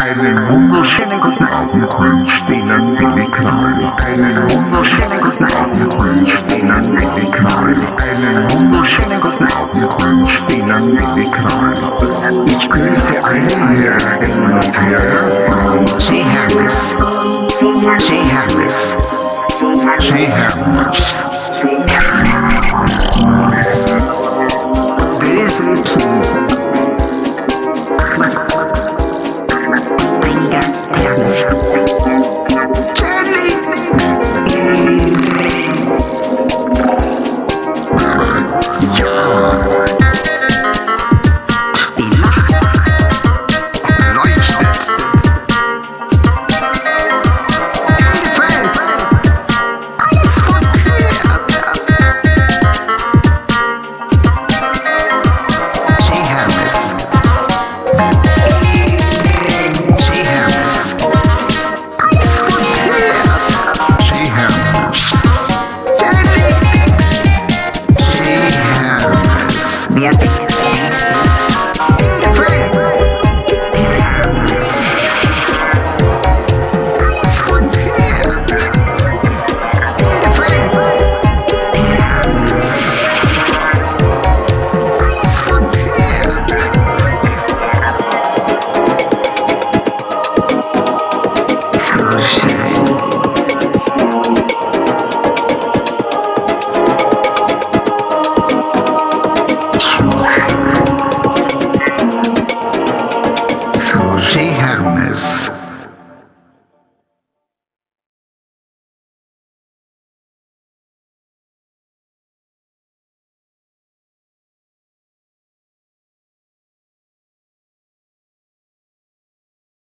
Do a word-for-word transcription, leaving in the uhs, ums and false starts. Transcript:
Einen wunderschönen guten Abend wünscht Ihnen Willi Knall. Einen wunderschönen guten Abend wünscht Ihnen Willi Knall. Einen wunderschönen guten Abend wünscht Ihnen Willi Knall. Ich grüße alle hier in der Jay Harris. Jay Harris. Jay Harris. Bösen Kind. Weniger Ternis.